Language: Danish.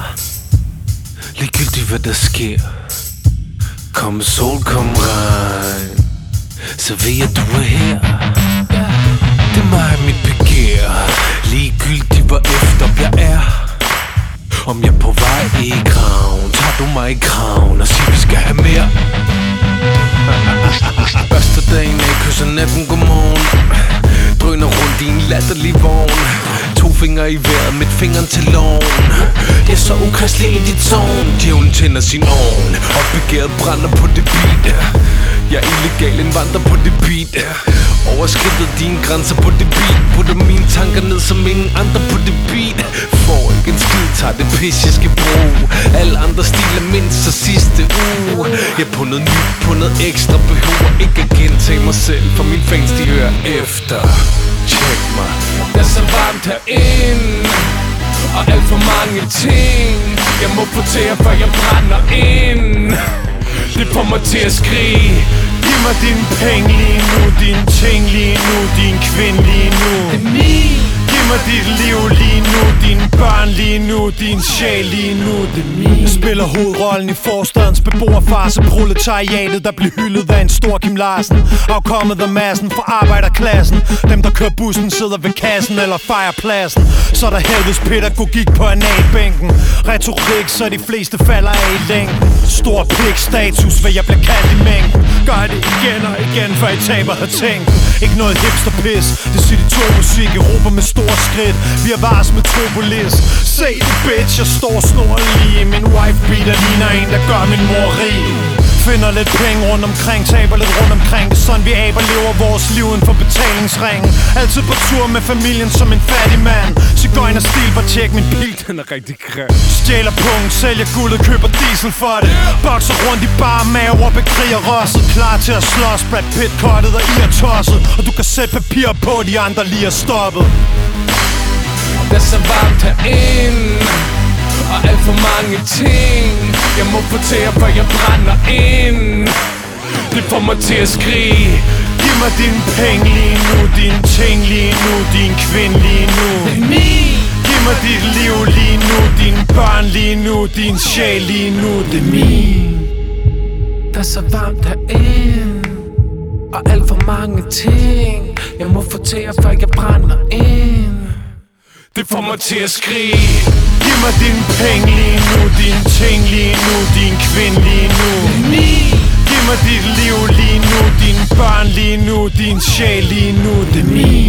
Ligegyldigt hvad der sker. Kom sol, kom regn, så ved jeg du er her. Det er mig mit begær. Ligegyldigt hvor efter jeg er. Om jeg er på vej i graven, tager du mig i kraven og siger vi skal have mere. Børster dagen af, kysser natten godmorgen. Drøner rundt i en latterlig vogn. 2 fingre i vejret, mit fingeren til lån. Jeg er så ukristelig i dit tårn. Djævlen tænder sin ovn, og begæret brænder på det beat. Jeg er illegal indvandrer på det beat. Overskridtet dine grænser på det beat. Putter mine tanker ned som ingen andre på det beat. Får ikke en skid, tager det pis jeg skal bruge. Alle andre stiler mindst så sidste uge. Jeg er på noget nyt, på noget ekstra. Behøver ikke at gentage mig selv, for mine fans de hører efter. Check mig. Der er så varmt herinde, og alt for mange ting jeg må fortære, før jeg brænder ind. Det får mig til at skrige. Giv mig dine penge lige nu, din ting lige nu, din kvinde lige nu. Det er min. Giv mig dit liv lige nu, dine børn lige nu, din sjæl lige nu, det er min. Jeg spiller hovedrollen i forstadens beboerfarse. Proletariatet der blev hyldet af en stor Kim Larsen. Afkommet af massen fra arbejderklassen. Dem der kører bussen sidder ved kassen eller fejrer pladsen. Så er der helvedes pædagogik på analbænken. Retorik så de fleste falder af i længden. Stor pik status hvad jeg bliver kaldt i mængden. Gør det igen og igen før I taber har tænkt. Ikke noget hipster pis. Det siger de to musik Europa med store skridt. Vi har vars med Metropolis. Se det bitch, jeg står snorlig. Min wife beater ligner en der gør min mor rig. Finder lidt penge rundt omkring, taber lidt rundt omkring. Det er sådan vi aber lever vores liv uden for betalingsringen. Altid på tur med familien som en fattig mand. Sigøjner stil, bare tjek min bil, den er rigtig grim. Stjæler punkt, sælger guldet, køber diesel for det. Bokser rundt i bare maver, bekriger rosset. Klar til at slås, Brad Pitt kottet og I er tosset. Og du kan sætte papir på, de andre lige er stoppet. Der er så varmt herinde, og alt for mange ting jeg må fortære, før jeg brænder ind. Det får mig til at skrige. Giv mig dine penge lige nu, dine ting lige nu, din kvinde lige nu. Det er min. Giv mig dit liv lige nu, dine børn lige nu, din sjæl lige nu, det er min. Der er så varmt herinde, og alt for mange ting jeg må fortære, før jeg brænder ind. Det får mig til at skrige. Giv mig dine penge lige nu, dine ting lige nu, din kvinde lige nu. Giv mig dit liv lige nu, dine børn lige nu, din sjæl lige nu, det er min.